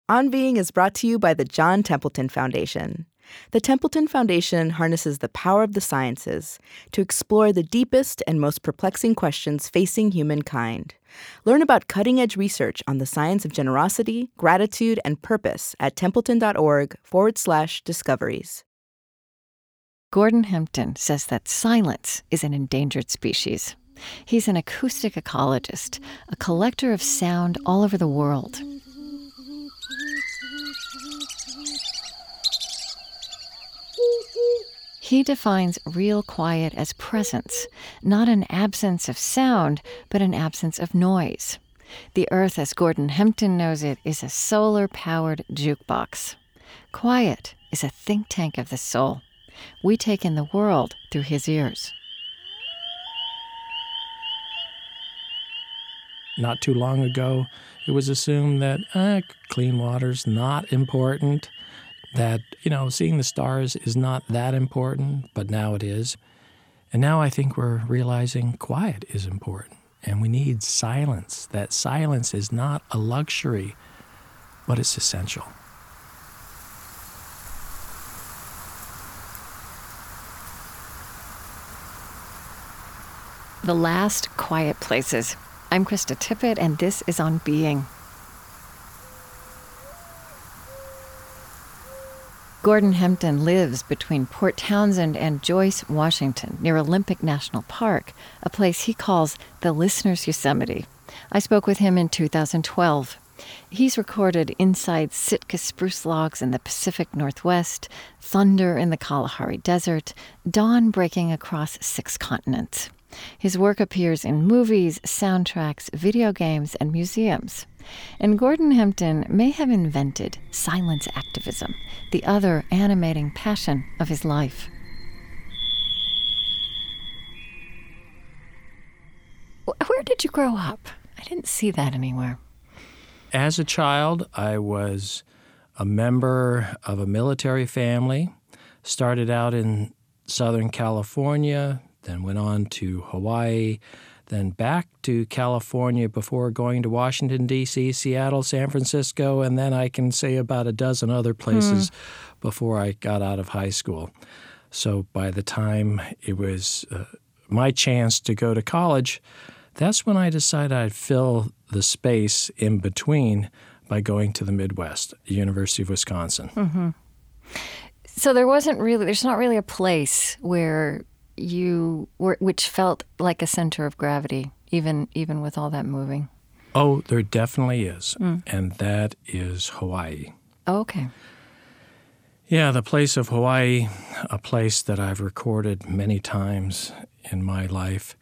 On Being is brought to you by the John Templeton Foundation. The Templeton Foundation harnesses the power of the sciences to explore the deepest and most perplexing questions facing humankind. Learn about cutting-edge research on the science of generosity, gratitude, and purpose at templeton.org/discoveries. Gordon Hempton says that silence is an endangered species. He's an acoustic ecologist, a collector of sound all over the world. He defines real quiet as presence, not an absence of sound, but an absence of noise. The earth, as Gordon Hempton knows it, is a solar-powered jukebox. Quiet is a think tank of the soul. We take in the world through his ears. Not too long ago, it was assumed that clean water's not important, that, seeing the stars is not that important, but now it is. And now I think we're realizing quiet is important, and we need silence. That silence is not a luxury, but it's essential. The Last Quiet Places. I'm Krista Tippett, and this is On Being. Gordon Hempton lives between Port Townsend and Joyce, Washington, near Olympic National Park, a place he calls the Listener's Yosemite. I spoke with him in 2012. He's recorded inside Sitka spruce logs in the Pacific Northwest, thunder in the Kalahari Desert, dawn breaking across 6 continents. His work appears in movies, soundtracks, video games, and museums. And Gordon Hempton may have invented silence activism, the other animating passion of his life. Where did you grow up? I didn't see that anywhere. As a child, I was a member of a military family, started out in Southern California, then went on to Hawaii, then back to California before going to Washington, D.C., Seattle, San Francisco, and then I can say about a dozen other places before I got out of high school. So by the time it was my chance to go to college, that's when I decided I'd fill the space in between by going to the Midwest, the University of Wisconsin. Mm-hmm. So there's not really a place where you were, which felt like a center of gravity, even with all that moving. Oh, there definitely is, and that is Hawaii. Oh, okay. Yeah, the place of Hawaii, a place that I've recorded many times in my life,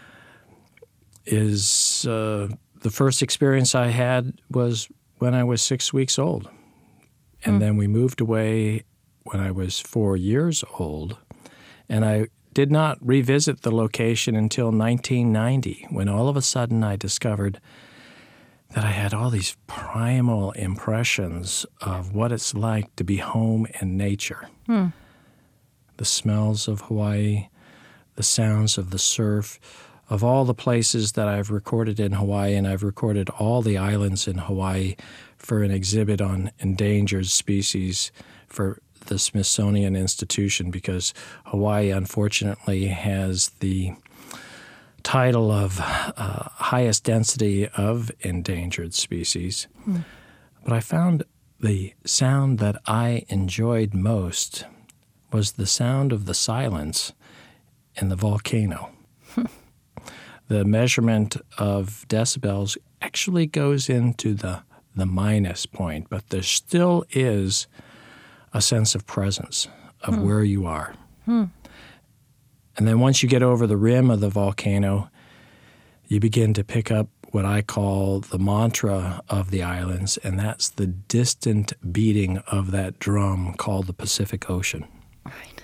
is the first experience I had was when I was 6 weeks old. And then we moved away when I was 4 years old, and I did not revisit the location until 1990, when all of a sudden I discovered that I had all these primal impressions of what it's like to be home in nature. The smells of Hawaii, the sounds of the surf, of all the places that I've recorded in Hawaii, and I've recorded all the islands in Hawaii for an exhibit on endangered species for the Smithsonian Institution, because Hawaii, unfortunately, has the title of highest density of endangered species. But I found the sound that I enjoyed most was the sound of the silence in the volcano. The measurement of decibels actually goes into the minus point, but there still is a sense of presence of where you are. And then once you get over the rim of the volcano, you begin to pick up what I call the mantra of the islands, and that's the distant beating of that drum called the Pacific Ocean. Right.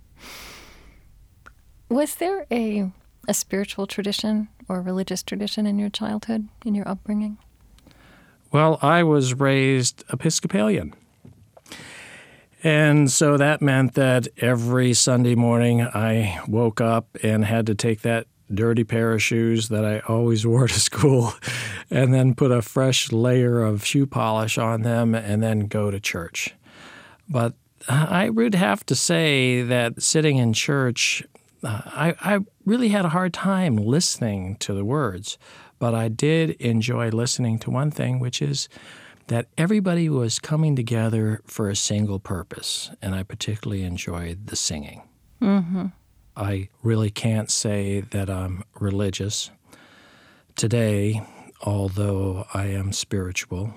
Was there a spiritual tradition or religious tradition in your childhood, in your upbringing? Well, I was raised Episcopalian. And so that meant that every Sunday morning I woke up and had to take that dirty pair of shoes that I always wore to school and then put a fresh layer of shoe polish on them and then go to church. But I would have to say that sitting in church, I really had a hard time listening to the words. But I did enjoy listening to one thing, which is that everybody was coming together for a single purpose, and I particularly enjoyed the singing. Mm-hmm. I really can't say that I'm religious. Today, although I am spiritual,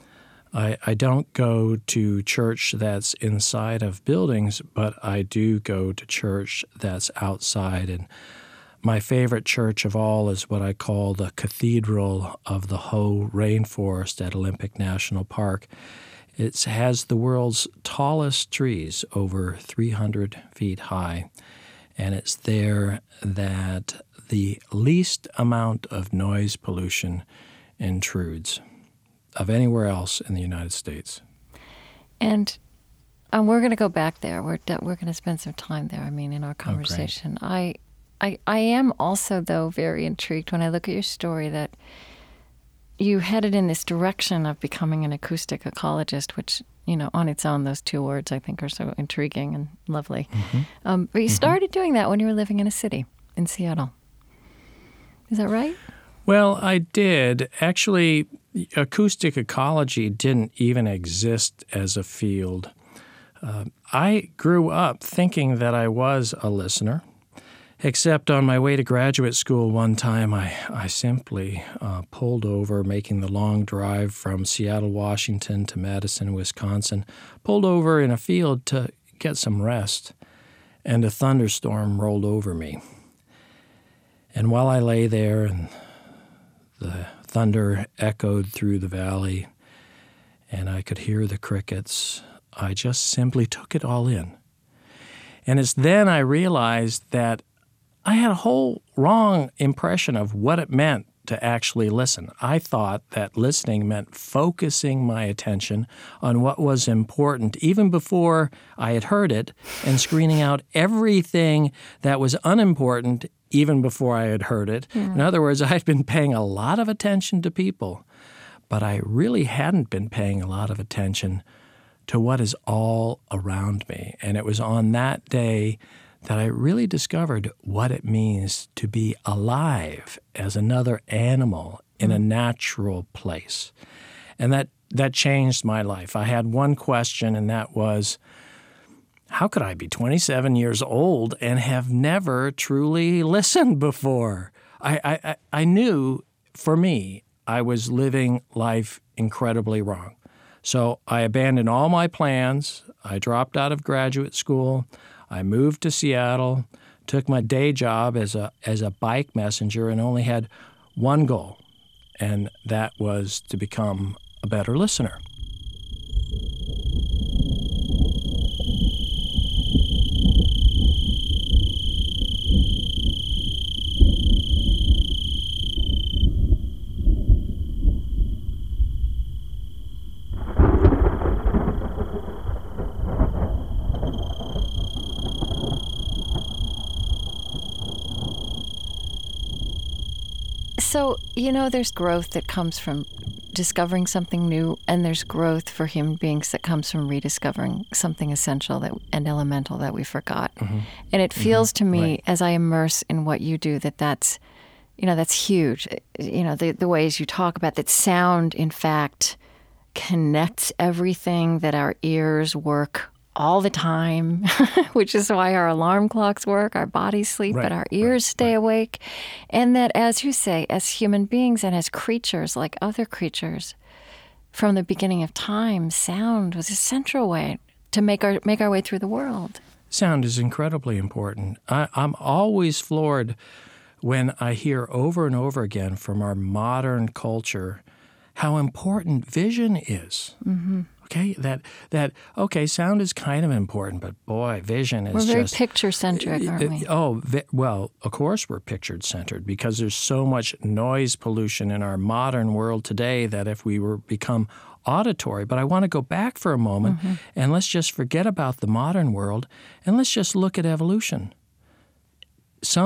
I don't go to church that's inside of buildings, but I do go to church that's outside. And my favorite church of all is what I call the Cathedral of the Hoh Rainforest at Olympic National Park. It has the world's tallest trees, over 300 feet high, and it's there that the least amount of noise pollution intrudes of anywhere else in the United States. And we're going to go back there. We're going to spend some time there, in our conversation. Oh, I am also, though, very intrigued when I look at your story that you headed in this direction of becoming an acoustic ecologist, which, on its own, those two words I think are so intriguing and lovely. Mm-hmm. But you started doing that when you were living in a city, in Seattle. Is that right? Well, I did. Actually, acoustic ecology didn't even exist as a field. I grew up thinking that I was a listener. Except on my way to graduate school one time, I simply pulled over, making the long drive from Seattle, Washington to Madison, Wisconsin, pulled over in a field to get some rest, and a thunderstorm rolled over me. And while I lay there and the thunder echoed through the valley and I could hear the crickets, I just simply took it all in. And it's then I realized that I had a whole wrong impression of what it meant to actually listen. I thought that listening meant focusing my attention on what was important, even before I had heard it, and screening out everything that was unimportant, even before I had heard it. Yeah. In other words, I'd been paying a lot of attention to people, but I really hadn't been paying a lot of attention to what is all around me. And it was on that day that I really discovered what it means to be alive as another animal in a natural place. And that changed my life. I had one question, and that was, how could I be 27 years old and have never truly listened before? I knew, for me, I was living life incredibly wrong. So I abandoned all my plans. I dropped out of graduate school. I moved to Seattle, took my day job as a bike messenger, and only had one goal, and that was to become a better listener. So, there's growth that comes from discovering something new, and there's growth for human beings that comes from rediscovering something essential and elemental that we forgot. Mm-hmm. And it feels to me, as I immerse in what you do, that's huge. The ways you talk about that sound, in fact, connects everything, that our ears work all the time, which is why our alarm clocks work, our bodies sleep, but our ears stay awake. And that, as you say, as human beings and as creatures like other creatures, from the beginning of time, sound was a central way to make our way through the world. Sound is incredibly important. I'm always floored when I hear over and over again from our modern culture how important vision is. Mm-hmm. Okay, sound is kind of important, but boy, vision is just... We're very just picture-centric, aren't we? Well, of course we're picture-centered because there's so much noise pollution in our modern world today that if we were become auditory. But I want to go back for a moment, and let's just forget about the modern world, and let's just look at evolution. Some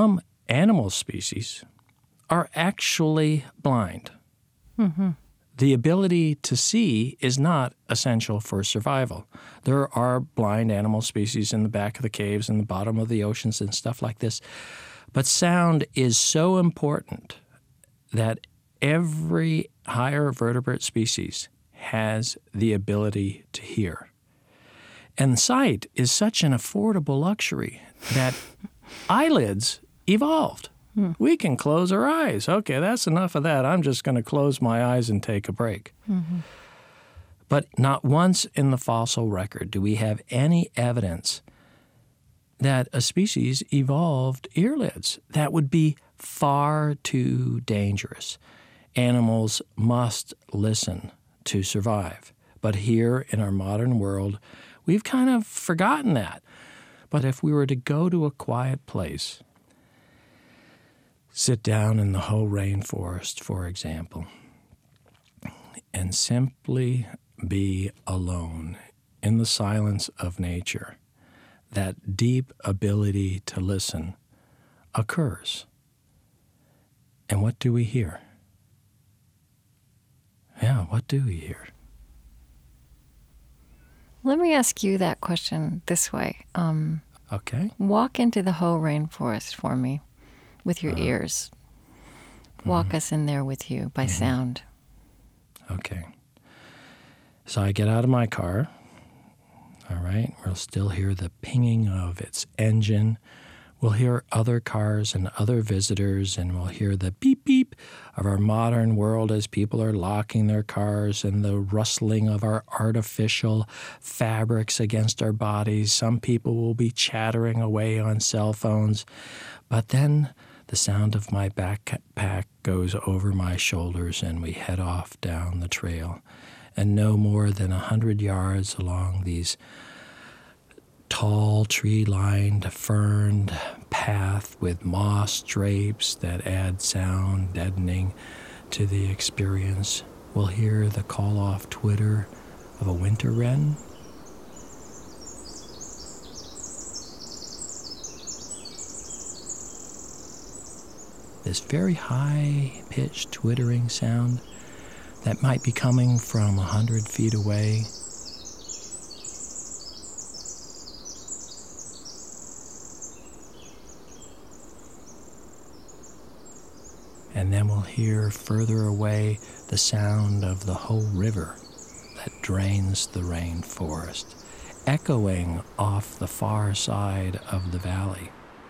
animal species are actually blind. The ability to see is not essential for survival. There are blind animal species in the back of the caves and the bottom of the oceans and stuff like this. But sound is so important that every higher vertebrate species has the ability to hear. And sight is such an affordable luxury that eyelids evolved. We can close our eyes. Okay, that's enough of that. I'm just going to close my eyes and take a break. But not once in the fossil record do we have any evidence that a species evolved earlids. That would be far too dangerous. Animals must listen to survive. But here in our modern world, we've kind of forgotten that. But if we were to go to a quiet place, sit down in the Hoh rainforest, for example, and simply be alone in the silence of nature, that deep ability to listen occurs. And what do we hear? Yeah, what do we hear? Let me ask you that question this way. Okay. Walk into the Hoh rainforest for me with your ears. Walk us in there with you by sound. Okay. So I get out of my car. All right. We'll still hear the pinging of its engine. We'll hear other cars and other visitors, and we'll hear the beep beep of our modern world as people are locking their cars and the rustling of our artificial fabrics against our bodies. Some people will be chattering away on cell phones. But then the sound of my backpack goes over my shoulders, and we head off down the trail. And no more than 100 yards along these tall, tree-lined, ferned path with moss drapes that add sound deadening to the experience, we'll hear the call-off twitter of a winter wren. This very high-pitched twittering sound that might be coming from 100 feet away. And then we'll hear further away the sound of the Hoh River that drains the rainforest, echoing off the far side of the valley.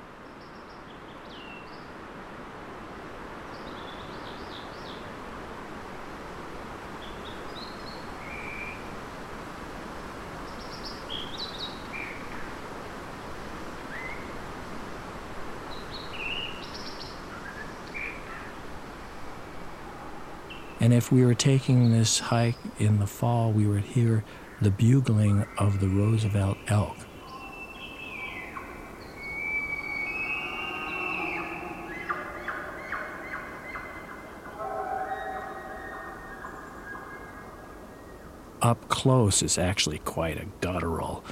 And if we were taking this hike in the fall, we would hear the bugling of the Roosevelt elk. Up close is actually quite a guttural,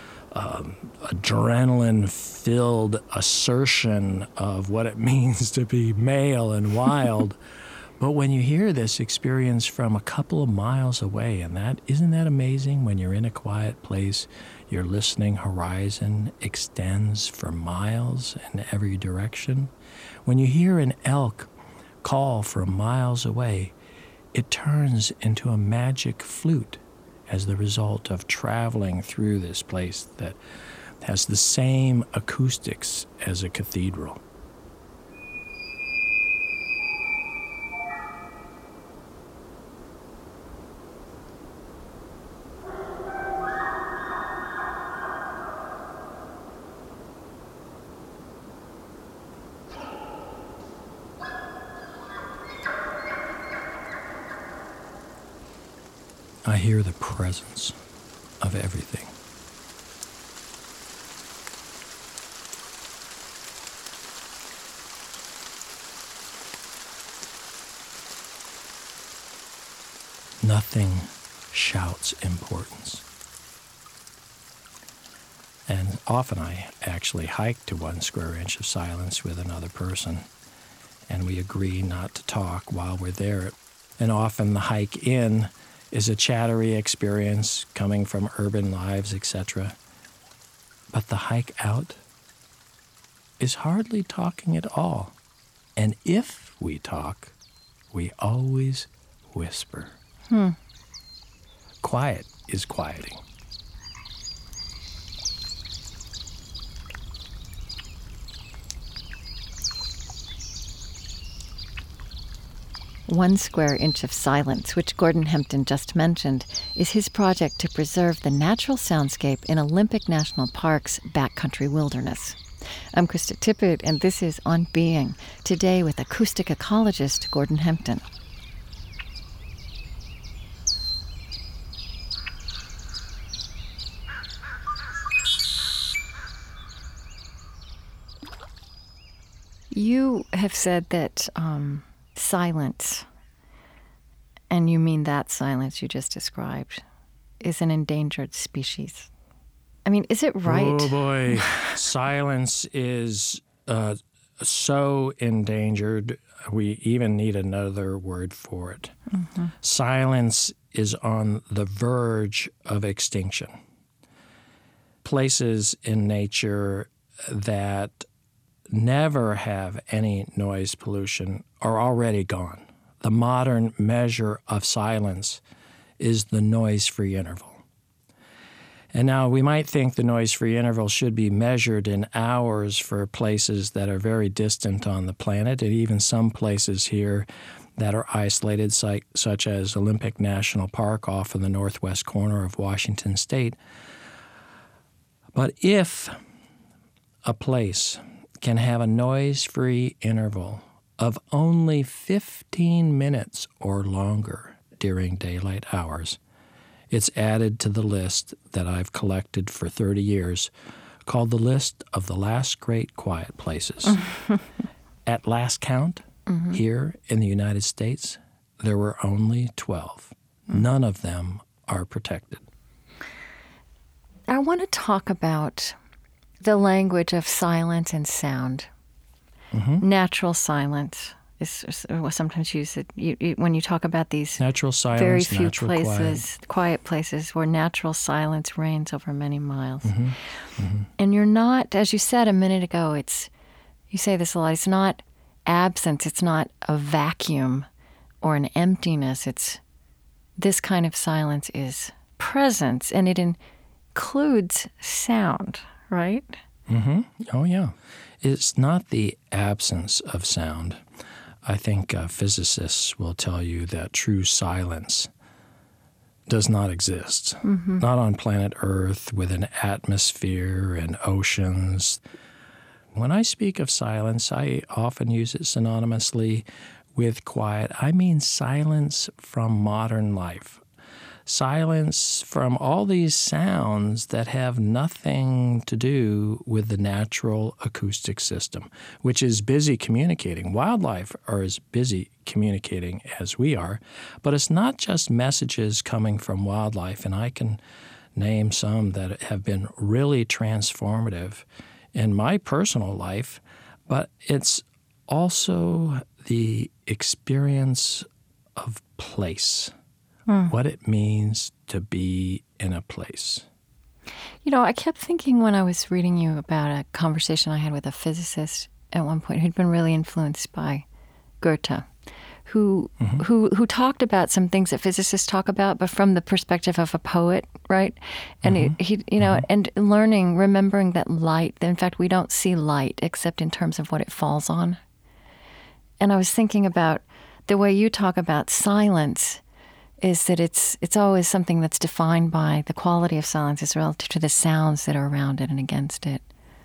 adrenaline-filled assertion of what it means to be male and wild. But when you hear this experience from a couple of miles away, and isn't that amazing? When you're in a quiet place, your listening horizon extends for miles in every direction. When you hear an elk call from miles away, it turns into a magic flute as the result of traveling through this place that has the same acoustics as a cathedral. I hear the presence of everything. Nothing shouts importance. And often I actually hike to 1 square inch of silence with another person. and we agree not to talk while we're there. And often the hike in is a chattery experience coming from urban lives, etc. But the hike out is hardly talking at all. And if we talk, we always whisper. Quiet is quieting. One Square Inch of Silence, which Gordon Hempton just mentioned, is his project to preserve the natural soundscape in Olympic National Park's backcountry wilderness. I'm Krista Tippett, and this is On Being, today with acoustic ecologist Gordon Hempton. You have said that silence, and you mean that silence you just described, is an endangered species. I mean, is it right? Oh, boy. Silence is so endangered, we even need another word for it. Mm-hmm. Silence is on the verge of extinction. Places in nature that never have any noise pollution are already gone. The modern measure of silence is the noise-free interval. And now we might think the noise-free interval should be measured in hours for places that are very distant on the planet, and even some places here that are isolated, such as Olympic National Park off in the northwest corner of Washington State. But if a place can have a noise-free interval of only 15 minutes or longer during daylight hours, it's added to the list that I've collected for 30 years called the List of the Last Great Quiet Places. At last count, here in the United States, there were only 12. None of them are protected. I want to talk about the language of silence and sound. Natural silence is sometimes used when you talk about these natural silence, very few natural places, quiet places where natural silence reigns over many miles. And you're not, as you said a minute ago, you say this a lot, it's not absence, it's not a vacuum or an emptiness. This kind of silence is presence, and it includes sound, right? Oh, yeah. It's not the absence of sound. I think physicists will tell you that true silence does not exist. Not on planet Earth with an atmosphere and oceans. When I speak of silence, I often use it synonymously with quiet. I mean silence from modern life. Silence from all these sounds that have nothing to do with the natural acoustic system, which is busy communicating. Wildlife are as busy communicating as we are, but it's not just messages coming from wildlife, and I can name some that have been really transformative in my personal life, but it's also the experience of place. What it means to be in a place. You know, I kept thinking when I was reading you about a conversation I had with a physicist at one point who'd been really influenced by Goethe, who talked about some things that physicists talk about, but from the perspective of a poet, right? And he and remembering that light, in fact, we don't see light except in terms of what it falls on. And I was thinking about the way you talk about silence is that it's always something that's defined by the quality of silence is relative to the sounds that are around it and against it.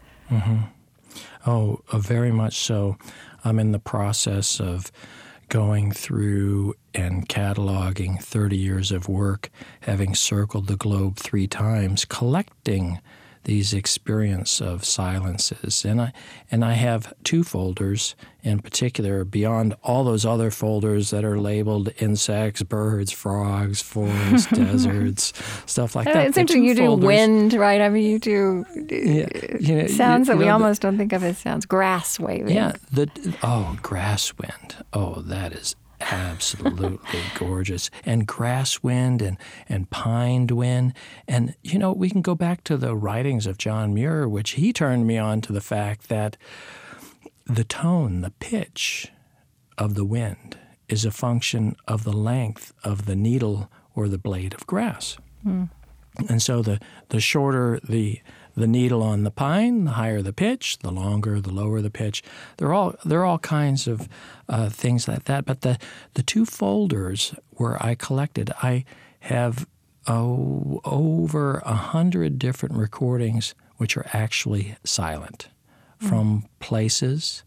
Oh, very much so. I'm in the process of going through and cataloging 30 years of work, having circled the globe 3 times, collecting these experience of silences. And I have two folders in particular beyond all those other folders that are labeled insects, birds, frogs, forests, deserts, stuff like that. It's interesting. You do wind, right? I mean, you do sounds that we almost don't think of as sounds. Grass waving. Yeah. Grass wind. Oh, that is absolutely gorgeous. And grass wind and pine wind. And, we can go back to the writings of John Muir, which he turned me on to the fact that the tone, the pitch of the wind is a function of the length of the needle or the blade of grass. Mm. And so the shorter the needle on the pine, the higher the pitch, the longer, the lower the pitch. There are all kinds of things like that. But the two folders where I collected, I have over 100 different recordings which are actually silent from places,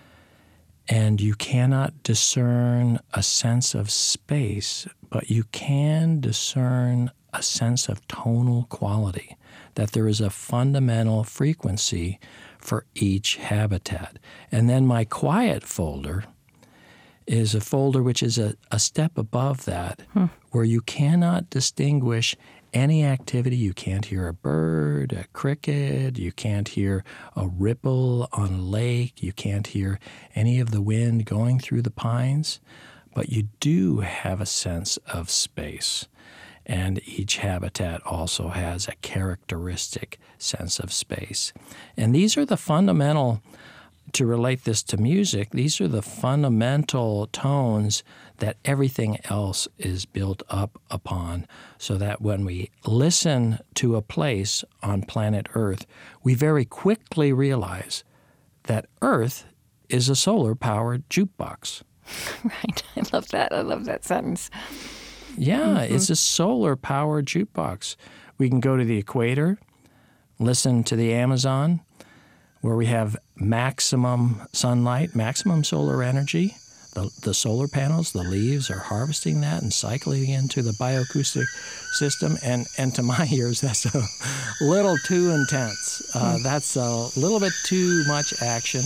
and you cannot discern a sense of space, but you can discern a sense of tonal quality, that there is a fundamental frequency for each habitat. And then my quiet folder is a folder which is a step above that, where you cannot distinguish any activity. You can't hear a bird, a cricket, you can't hear a ripple on a lake, you can't hear any of the wind going through the pines, but you do have a sense of space. And each habitat also has a characteristic sense of space. And these are the fundamental, to relate this to music, these are the fundamental tones that everything else is built up upon, so that when we listen to a place on planet Earth, we very quickly realize that Earth is a solar-powered jukebox. Right. I love that. I love that sentence. Yeah, It's a solar-powered jukebox. We can go to the equator, listen to the Amazon, where we have maximum sunlight, maximum solar energy. The solar panels, the leaves are harvesting that and cycling into the bioacoustic system. And to my ears, that's a little too intense. That's a little bit too much action.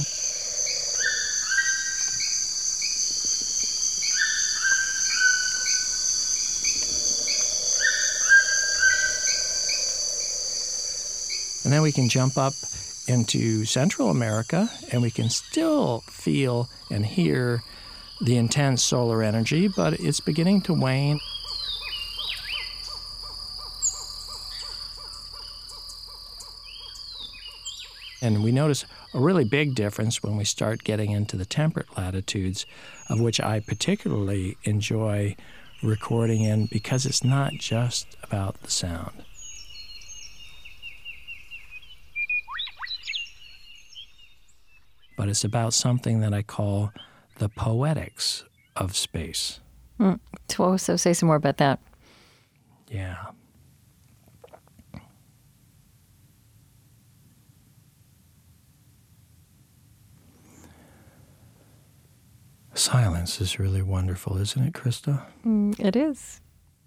And then we can jump up into Central America, and we can still feel and hear the intense solar energy, but it's beginning to wane. And we notice a really big difference when we start getting into the temperate latitudes, of which I particularly enjoy recording in, because it's not just about the sound. But it's about something that I call the poetics of space. So say some more about that. Yeah. Silence is really wonderful, isn't it, Krista? It is.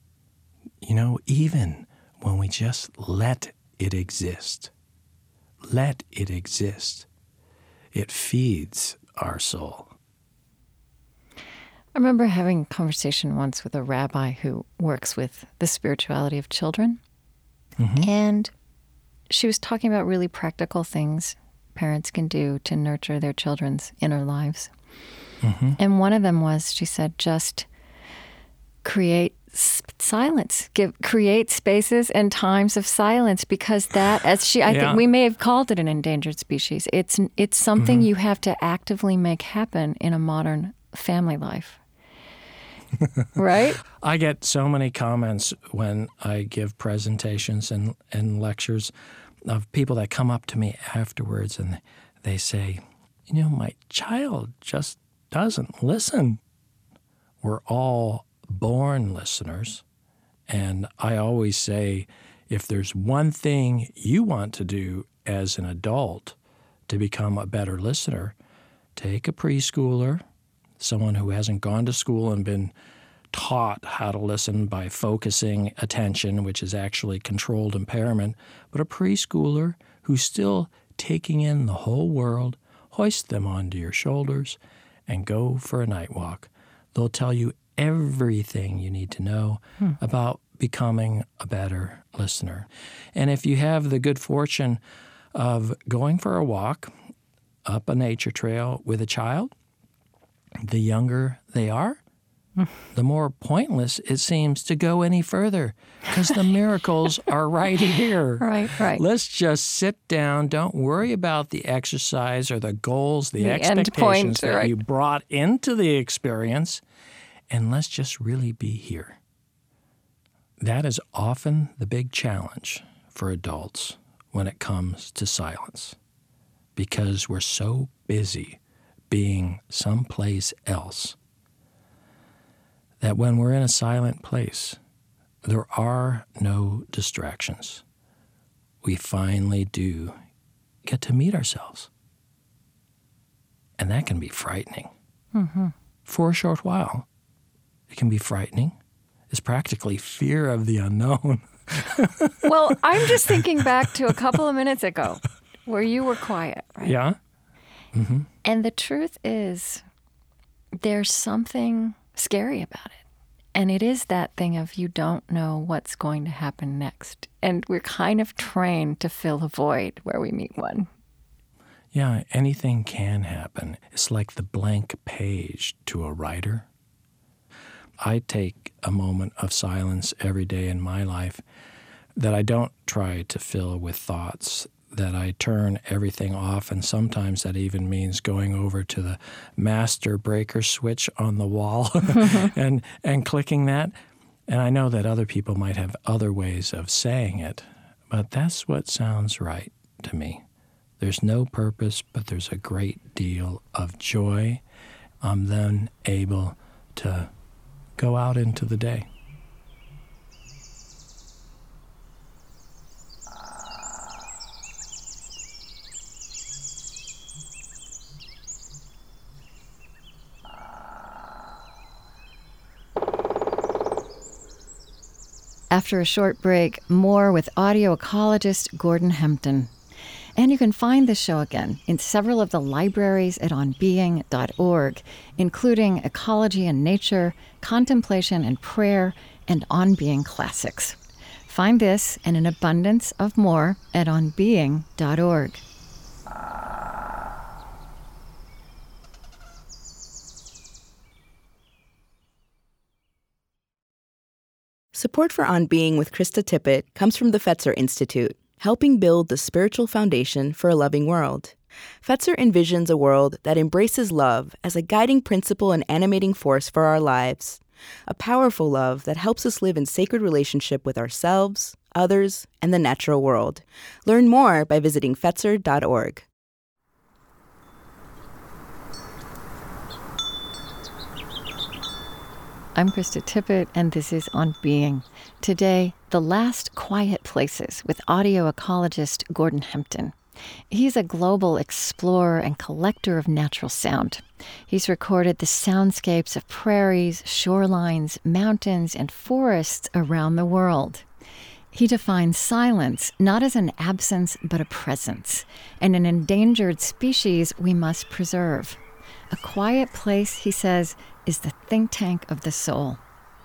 Even when we just let it exist, it feeds our soul. I remember having a conversation once with a rabbi who works with the spirituality of children. Mm-hmm. And she was talking about really practical things parents can do to nurture their children's inner lives. Mm-hmm. And one of them was, she said, just create silence, create spaces and times of silence, because that, I think we may have called it an endangered species. It's something you have to actively make happen in a modern family life. Right? I get so many comments when I give presentations and lectures of people that come up to me afterwards, and they say, my child just doesn't listen. We're all born listeners. And I always say, if there's one thing you want to do as an adult to become a better listener, take a preschooler, someone who hasn't gone to school and been taught how to listen by focusing attention, which is actually controlled impairment, but a preschooler who's still taking in the whole world, hoist them onto your shoulders and go for a night walk. They'll tell you everything you need to know about becoming a better listener. And if you have the good fortune of going for a walk up a nature trail with a child, the younger they are, the more pointless it seems to go any further because the miracles are right here. Right. Let's just sit down. Don't worry about the exercise or the goals, the end expectations point, that you brought into the experience, and let's just really be here. That is often the big challenge for adults when it comes to silence, because we're so busy being someplace else that when we're in a silent place, there are no distractions. We finally do get to meet ourselves. And that can be frightening. For a short while, it can be frightening. It's practically fear of the unknown. Well, I'm just thinking back to a couple of minutes ago where you were quiet, right? Yeah? And the truth is, there's something scary about it. And it is that thing of you don't know what's going to happen next. And we're kind of trained to fill a void where we meet one. Yeah, anything can happen. It's like the blank page to a writer. I take a moment of silence every day in my life that I don't try to fill with thoughts, that I turn everything off, and sometimes that even means going over to the master breaker switch on the wall and clicking that. And I know that other people might have other ways of saying it, but that's what sounds right to me. There's no purpose, but there's a great deal of joy. I'm then able to go out into the day. After a short break, more with audio ecologist Gordon Hempton. And you can find this show again in several of the libraries at onbeing.org, including Ecology and Nature, Contemplation and Prayer, and On Being Classics. Find this and an abundance of more at onbeing.org. Support for On Being with Krista Tippett comes from the Fetzer Institute, helping build the spiritual foundation for a loving world. Fetzer envisions a world that embraces love as a guiding principle and animating force for our lives. A powerful love that helps us live in sacred relationship with ourselves, others, and the natural world. Learn more by visiting Fetzer.org. I'm Krista Tippett, and this is On Being. Today, The Last Quiet Places with audio ecologist Gordon Hempton. He's a global explorer and collector of natural sound. He's recorded the soundscapes of prairies, shorelines, mountains, and forests around the world. He defines silence not as an absence, but a presence, and an endangered species we must preserve. A quiet place, he says, is the think tank of the soul.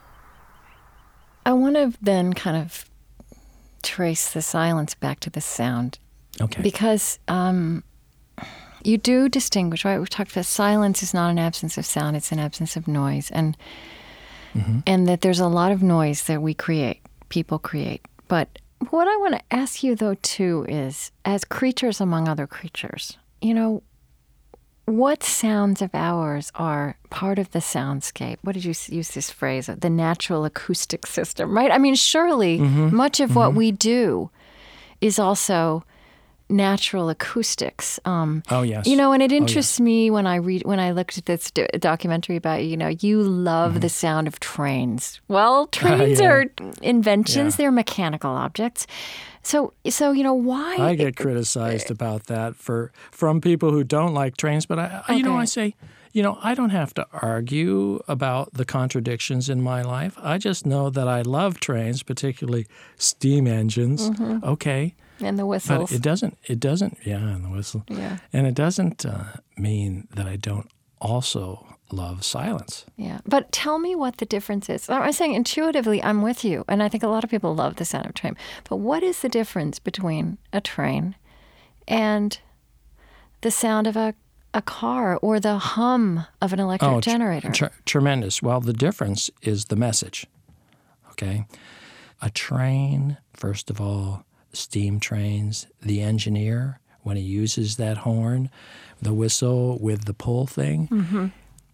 I want to then kind of trace the silence back to the sound. Okay. Because you do distinguish, right? We've talked about silence is not an absence of sound, it's an absence of noise. And that there's a lot of noise that we create, people create. But what I want to ask you, though, too, is as creatures among other creatures, you know, what sounds of ours are part of the soundscape? What did you use this phrase, the natural acoustic system, right? I mean, surely much of what we do is also natural acoustics. Oh, yes. You know, and it interests me when I looked at this documentary about, you know, you love the sound of trains. Well, trains are inventions. They're mechanical objects. So you know, why? I get criticized about that from people who don't like trains, but I say, I don't have to argue about the contradictions in my life. I just know that I love trains, particularly steam engines. Mm-hmm. Okay. And the whistles. But it doesn't, and the whistle. Yeah. And it doesn't mean that I don't also love silence. Yeah. But tell me what the difference is. I'm saying intuitively, I'm with you. And I think a lot of people love the sound of a train. But what is the difference between a train and the sound of a car or the hum of an electric generator? Tremendous. Well, the difference is the message. Okay? A train, first of all, steam trains, the engineer, when he uses that horn, the whistle with the pull thing, mm-hmm.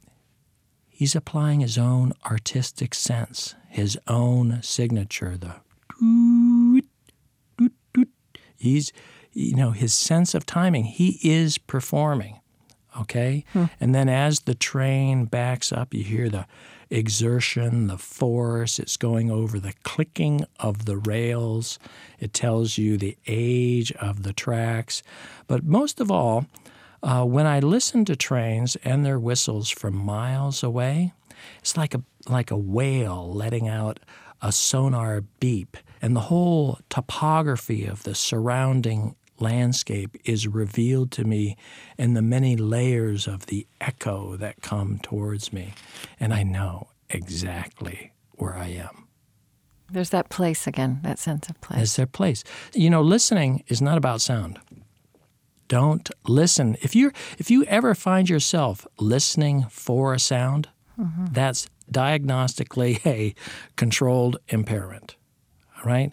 he's applying his own artistic sense, his own signature, the doot, doot, doot. He's, his sense of timing. He is performing, okay? And then as the train backs up, you hear the exertion, the force. It's going over the clicking of the rails. It tells you the age of the tracks. But most of all, when I listen to trains and their whistles from miles away, it's like a whale letting out a sonar beep, and the whole topography of the surrounding landscape is revealed to me in the many layers of the echo that come towards me, and I know exactly where I am. There's that place again, that sense of place. There's their place. Listening is not about sound. Don't listen. If you ever find yourself listening for a sound, mm-hmm. that's diagnostically a controlled impairment. All right?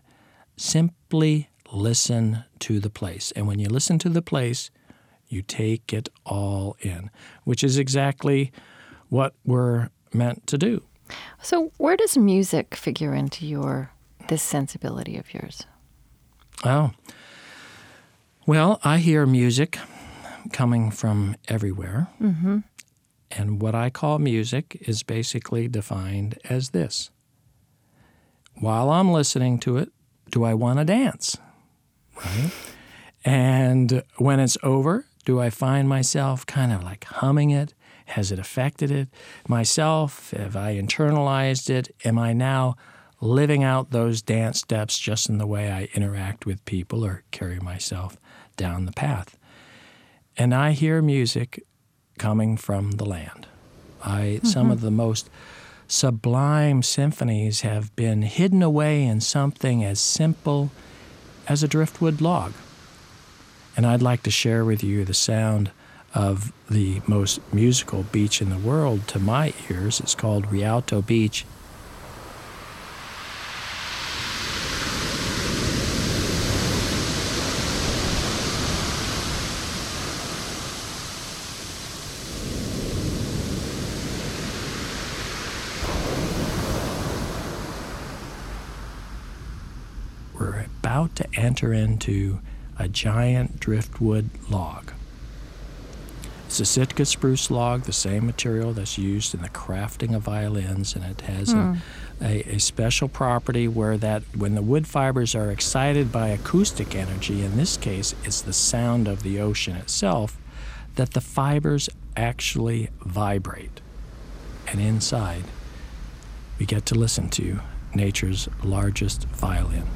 Simply listen to the place. And when you listen to the place, you take it all in, which is exactly what we're meant to do. So where does music figure into this sensibility of yours? Oh, well, I hear music coming from everywhere. Mm-hmm. And what I call music is basically defined as this. While I'm listening to it, do I want to dance? Right? And when it's over, do I find myself kind of like humming it? Has it affected it? Myself, have I internalized it? Am I now living out those dance steps just in the way I interact with people or carry myself down the path? And I hear music coming from the land. Mm-hmm. Some of the most sublime symphonies have been hidden away in something as simple as a driftwood log. And I'd like to share with you the sound of the most musical beach in the world to my ears. It's called Rialto Beach. We're about to enter into a giant driftwood log. It's a Sitka spruce log, the same material that's used in the crafting of violins, and it has a special property where when the wood fibers are excited by acoustic energy, in this case it's the sound of the ocean itself, that the fibers actually vibrate. And inside, we get to listen to nature's largest violin.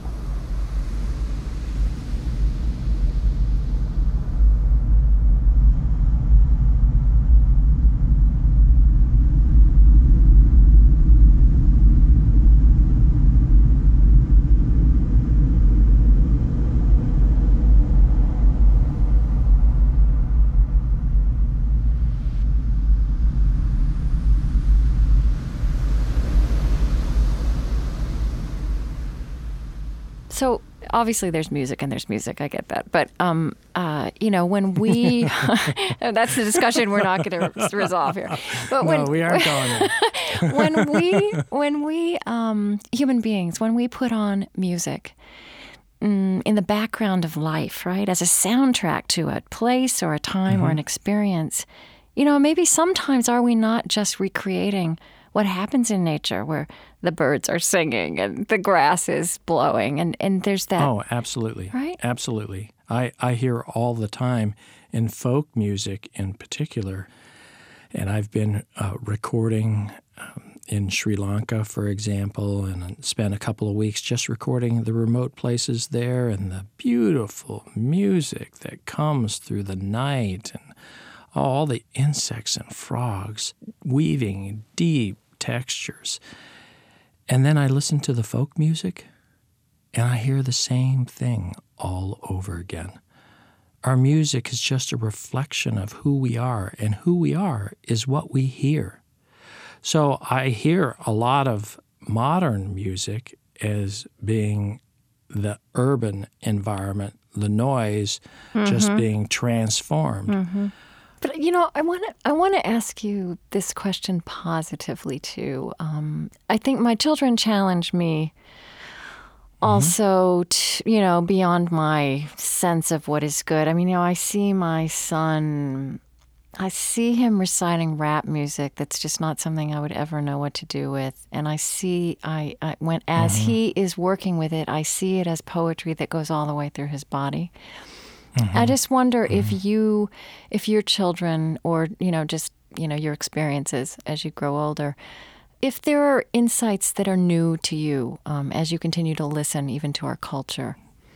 So obviously there's music and there's music. I get that. But, when we – that's the discussion we're not going to resolve here. But we aren't going there. when we human beings, when we put on music in the background of life, right, as a soundtrack to a place or a time or an experience, maybe sometimes are we not just recreating what happens in nature where the birds are singing and the grass is blowing and there's that. Oh, absolutely. Right? Absolutely. I hear all the time in folk music in particular, And I've been recording in Sri Lanka, for example, and spent a couple of weeks just recording the remote places there and the beautiful music that comes through the night and all the insects and frogs weaving deep textures. And then I listen to the folk music, and I hear the same thing all over again. Our music is just a reflection of who we are, and who we are is what we hear. So I hear a lot of modern music as being the urban environment, the noise just being transformed. But, I want to ask you this question positively, too. I think my children challenge me also, beyond my sense of what is good. I mean, I see my son, I see him reciting rap music that's just not something I would ever know what to do with. And I see, as he is working with it, I see it as poetry that goes all the way through his body. I just wonder if your children or, your experiences as you grow older, if there are insights that are new to you as you continue to listen even to our culture.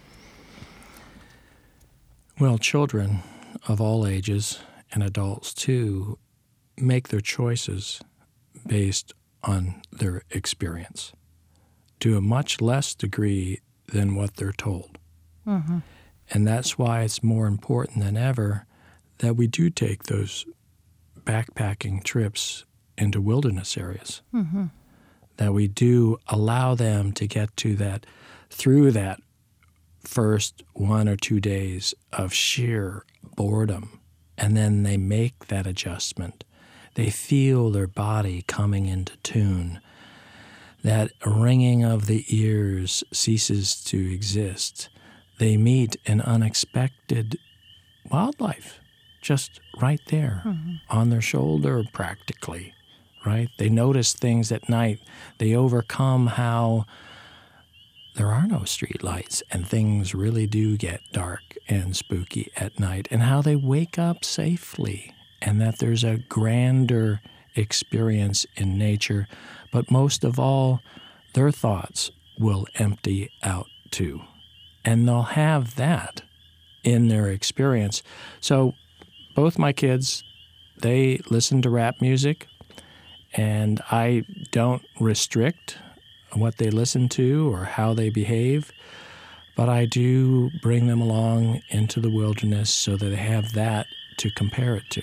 Well, children of all ages and adults too make their choices based on their experience to a much less degree than what they're told. And that's why it's more important than ever that we do take those backpacking trips into wilderness areas, that we do allow them to get to that, through that first 1 or 2 days of sheer boredom, and then they make that adjustment. They feel their body coming into tune. That ringing of the ears ceases to exist. They meet an unexpected wildlife just right there on their shoulder practically, right? They notice things at night. They overcome how there are no street lights and things really do get dark and spooky at night, and how they wake up safely, and that there's a grander experience in nature. But most of all, their thoughts will empty out too. And they'll have that in their experience. So both my kids, they listen to rap music, and I don't restrict what they listen to or how they behave, but I do bring them along into the wilderness so that they have that to compare it to.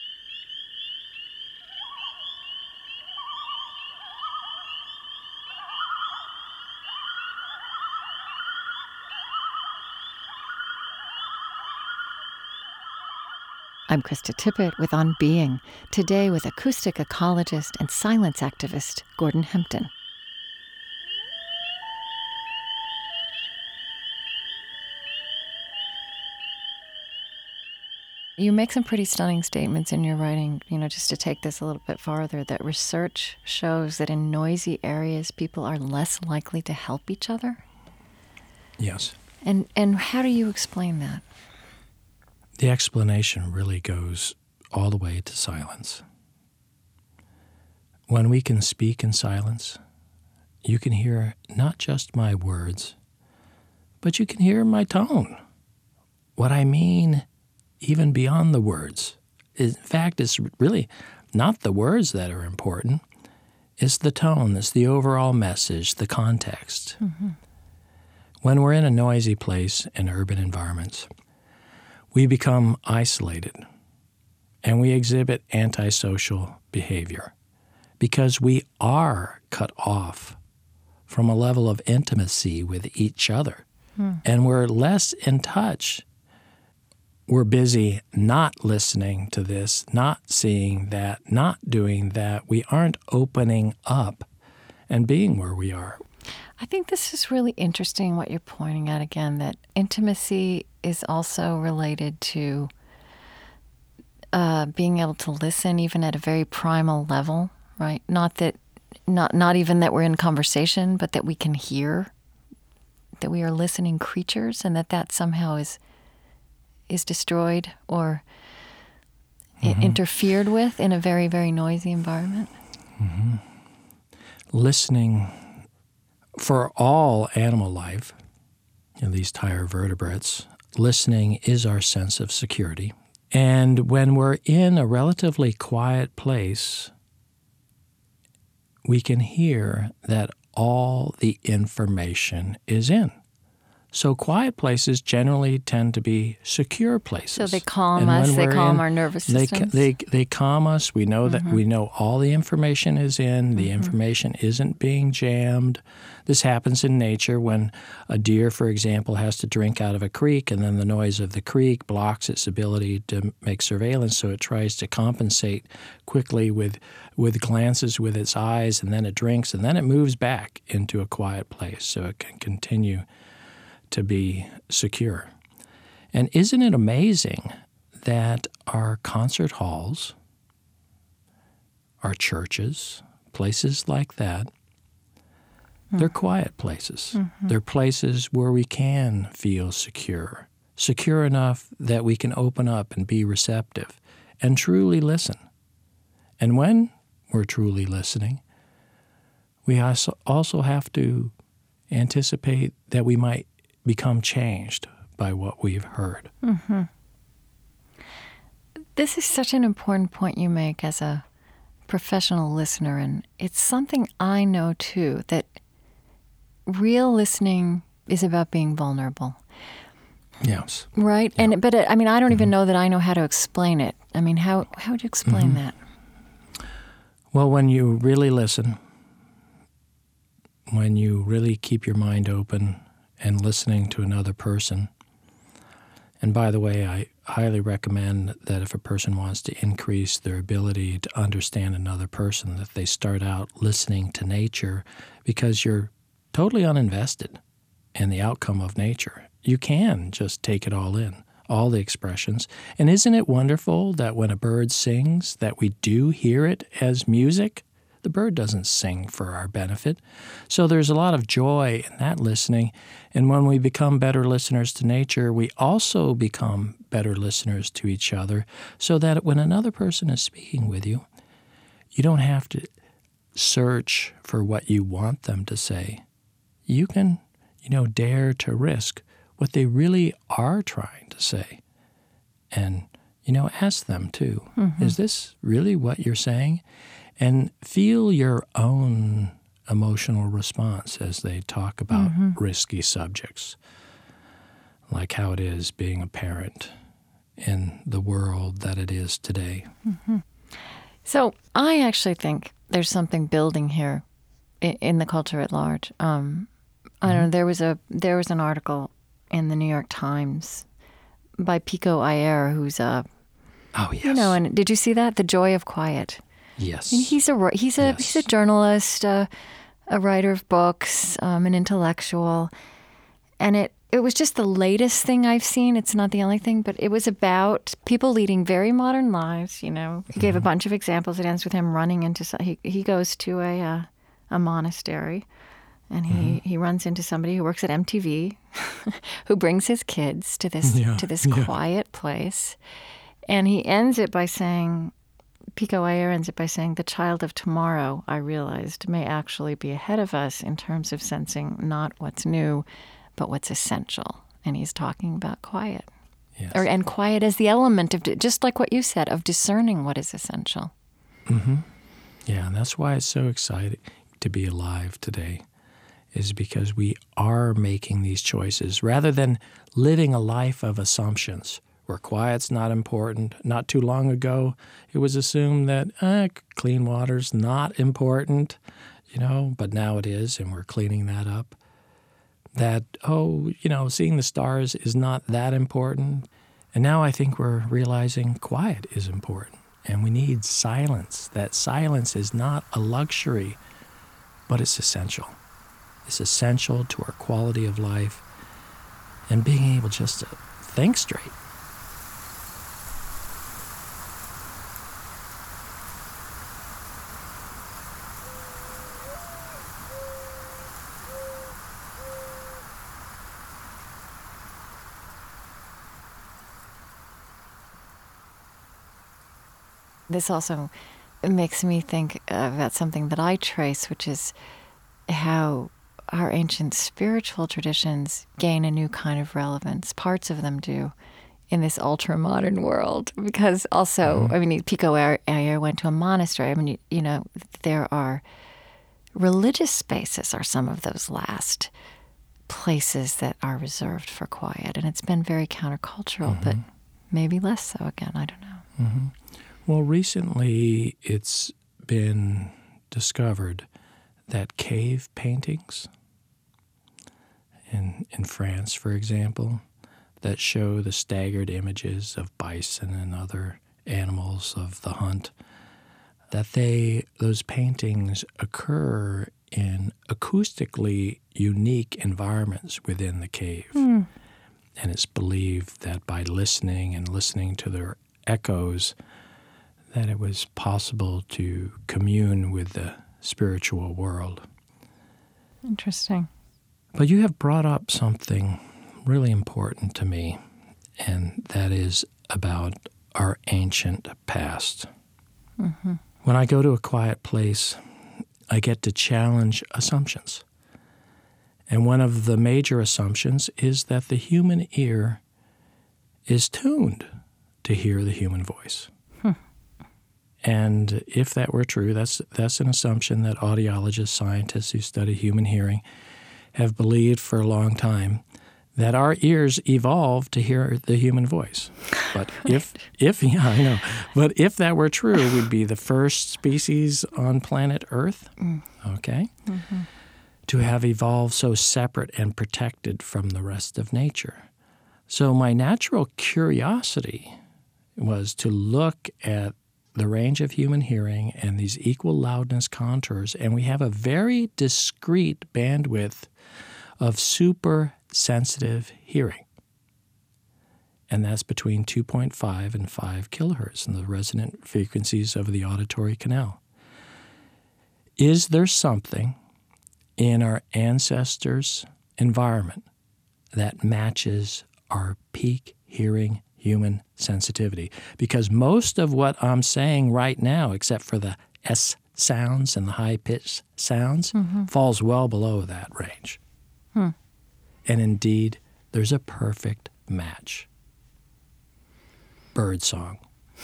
I'm Krista Tippett with On Being, today with acoustic ecologist and silence activist Gordon Hempton. You make some pretty stunning statements in your writing, just to take this a little bit farther, that research shows that in noisy areas, people are less likely to help each other. Yes. And how do you explain that? The explanation really goes all the way to silence. When we can speak in silence, you can hear not just my words, but you can hear my tone. What I mean, even beyond the words. In fact, it's really not the words that are important. It's the tone, it's the overall message, the context. When we're in a noisy place in urban environments, we become isolated, and we exhibit antisocial behavior because we are cut off from a level of intimacy with each other, and we're less in touch. We're busy not listening to this, not seeing that, not doing that. We aren't opening up and being where we are. I think this is really interesting what you're pointing at again, that intimacy is also related to being able to listen even at a very primal level, right? Not even that we're in conversation, but that we can hear, that we are listening creatures, and that somehow is destroyed or interfered with in a very, very noisy environment? Listening for all animal life, at least higher vertebrates, listening is our sense of security. And when we're in a relatively quiet place, we can hear that all the information is in. So quiet places generally tend to be secure places. So they calm us, they calm our nervous systems. They calm us. We know that we know all the information is in. The information isn't being jammed. This happens in nature when a deer, for example, has to drink out of a creek, and then the noise of the creek blocks its ability to make surveillance, so it tries to compensate quickly with glances with its eyes, and then it drinks, and then it moves back into a quiet place so it can continue to be secure. And isn't it amazing that our concert halls, our churches, places like that, they're quiet places. They're places where we can feel secure enough that we can open up and be receptive and truly listen. And when we're truly listening, we also have to anticipate that we might become changed by what we've heard. This is such an important point you make as a professional listener, and it's something I know too, that real listening is about being vulnerable. Yes. Right? Yeah. But I mean, I don't even know that I know how to explain it. I mean, how would you explain that? Well, when you really listen, when you really keep your mind open and listening to another person. And by the way, I highly recommend that if a person wants to increase their ability to understand another person, that they start out listening to nature, because you're totally uninvested in the outcome of nature. You can just take it all in, all the expressions. And isn't it wonderful that when a bird sings, that we do hear it as music? The bird doesn't sing for our benefit. So there's a lot of joy in that listening. And when we become better listeners to nature, we also become better listeners to each other, so that when another person is speaking with you, you don't have to search for what you want them to say. You can, dare to risk what they really are trying to say. And, ask them too, is this really what you're saying? And feel your own emotional response as they talk about risky subjects, like how it is being a parent in the world that it is today. So I actually think there's something building here in the culture at large. I don't know. There was an article in the New York Times by Pico Iyer, who's a and did you see that? The Joy of Quiet. Yes. And he's a journalist, a writer of books, an intellectual, and it was just the latest thing I've seen. It's not the only thing, but it was about people leading very modern lives. He gave a bunch of examples. It ends with him running into he goes to a monastery, and he runs into somebody who works at MTV, who brings his kids to this quiet place, and he ends it by saying. Pico Iyer ends it by saying, the child of tomorrow, I realized, may actually be ahead of us in terms of sensing not what's new, but what's essential. And he's talking about quiet. Yes. And quiet as the element of, just like what you said, of discerning what is essential. Yeah, and that's why it's so exciting to be alive today, is because we are making these choices rather than living a life of assumptions. Where quiet's not important. Not too long ago, it was assumed that clean water's not important, but now it is, and we're cleaning that up. That, seeing the stars is not that important. And now I think we're realizing quiet is important, and we need silence. That silence is not a luxury, but it's essential. It's essential to our quality of life and being able just to think straight. This also makes me think about something that I trace, which is how our ancient spiritual traditions gain a new kind of relevance. Parts of them do in this ultra-modern world. Because also, I mean, Pico Iyer went to a monastery. I mean, you know, there are religious spaces are some of those last places that are reserved for quiet. And it's been very countercultural, but maybe less so again. I don't know. Well, recently it's been discovered that cave paintings in France, for example, that show the staggered images of bison and other animals of the hunt, that those paintings occur in acoustically unique environments within the cave. And it's believed that by listening to their echoes, that it was possible to commune with the spiritual world. Interesting. But you have brought up something really important to me, and that is about our ancient past. When I go to a quiet place, I get to challenge assumptions. And one of the major assumptions is that the human ear is tuned to hear the human voice. And if that were true, that's an assumption that audiologists, scientists who study human hearing have believed for a long time, that our ears evolved to hear the human voice. But if that were true, we'd be the first species on planet Earth, okay, to have evolved so separate and protected from the rest of nature. So my natural curiosity was to look at the range of human hearing and these equal loudness contours, and we have a very discrete bandwidth of super sensitive hearing. And that's between 2.5 and 5 kilohertz in the resonant frequencies of the auditory canal. Is there something in our ancestors' environment that matches our peak hearing human sensitivity? Because most of what I'm saying right now, except for the S sounds and the high-pitched sounds, falls well below that range. And indeed, there's a perfect match. Birdsong.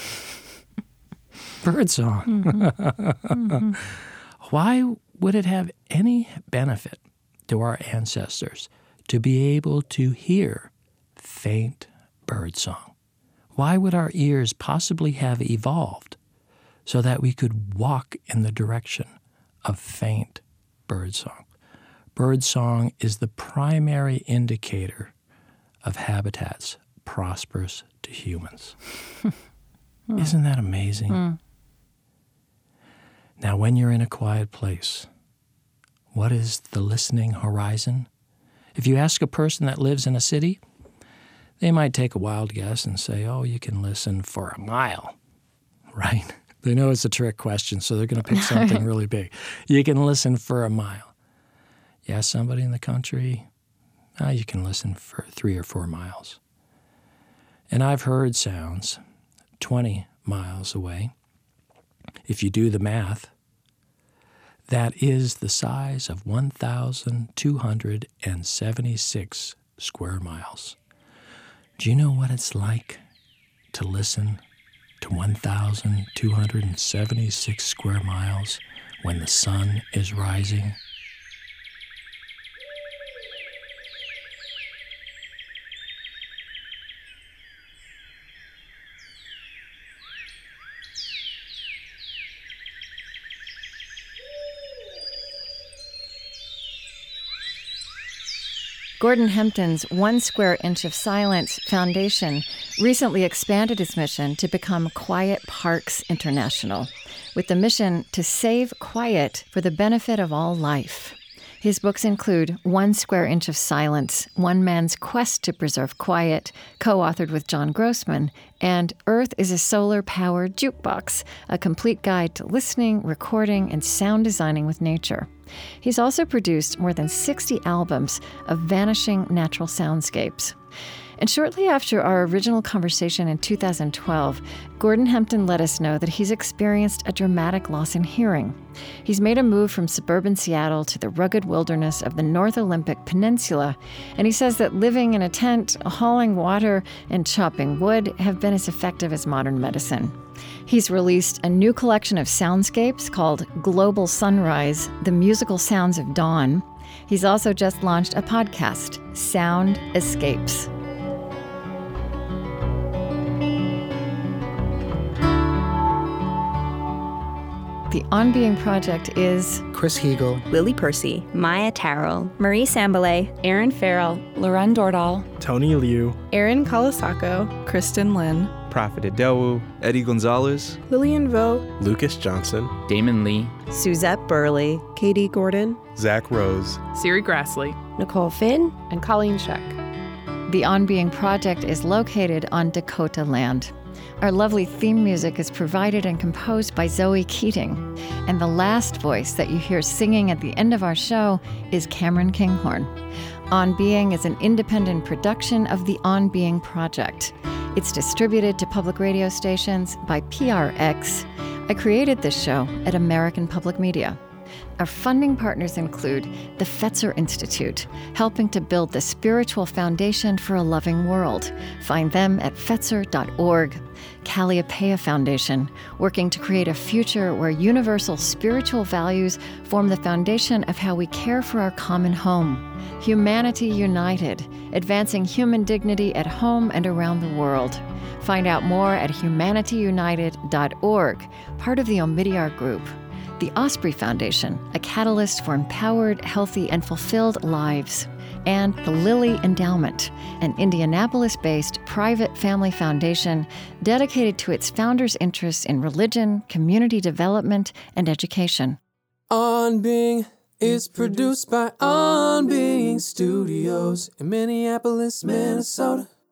Birdsong. Why would it have any benefit to our ancestors to be able to hear faint birdsong? Why would our ears possibly have evolved so that we could walk in the direction of faint birdsong? Birdsong is the primary indicator of habitats prosperous to humans. Isn't that amazing? Now, when you're in a quiet place, what is the listening horizon? If you ask a person that lives in a city, they might take a wild guess and say, oh, you can listen for a mile, right? They know it's a trick question, so they're going to pick something really big. You can listen for a mile. You ask somebody in the country, you can listen for 3 or 4 miles. And I've heard sounds 20 miles away. If you do the math, that is the size of 1,276 square miles. Do you know what it's like to listen to 1,276 square miles when the sun is rising? Gordon Hempton's 1 Square Inch of Silence Foundation recently expanded its mission to become Quiet Parks International, with the mission to save quiet for the benefit of all life. His books include 1 Square Inch of Silence, One Man's Quest to Preserve Quiet, co-authored with John Grossman, and Earth is a Solar-Powered Jukebox, a complete guide to listening, recording, and sound designing with nature. He's also produced more than 60 albums of vanishing natural soundscapes. And shortly after our original conversation in 2012, Gordon Hempton let us know that he's experienced a dramatic loss in hearing. He's made a move from suburban Seattle to the rugged wilderness of the North Olympic Peninsula, and he says that living in a tent, hauling water, and chopping wood have been as effective as modern medicine. He's released a new collection of soundscapes called Global Sunrise, The Musical Sounds of Dawn. He's also just launched a podcast, Sound Escapes. The On Being Project is Chris Heagle, Lily Percy, Maya Tarrell, Marie Sambalay, Aaron Farrell, Loren Dordal, Tony Liu, Erin Kalasako, Kristen Lin, Prophet Adewu, Eddie Gonzalez, Lillian Vo, Lucas Johnson, Damon Lee, Suzette Burley, Katie Gordon, Zach Rose, Siri Grassley, Nicole Finn, and Colleen Scheck. The On Being Project is located on Dakota land. Our lovely theme music is provided and composed by Zoe Keating. And the last voice that you hear singing at the end of our show is Cameron Kinghorn. On Being is an independent production of the On Being Project. It's distributed to public radio stations by PRX. I created this show at American Public Media. Our funding partners include the Fetzer Institute, helping to build the spiritual foundation for a loving world. Find them at fetzer.org. Calliopeia Foundation, working to create a future where universal spiritual values form the foundation of how we care for our common home. Humanity United, advancing human dignity at home and around the world. Find out more at humanityunited.org, part of the Omidyar Group. The Osprey Foundation, a catalyst for empowered, healthy, and fulfilled lives. And the Lilly Endowment, an Indianapolis-based private family foundation dedicated to its founders' interests in religion, community development, and education. On Being is produced by On Being Studios in Minneapolis, Minnesota.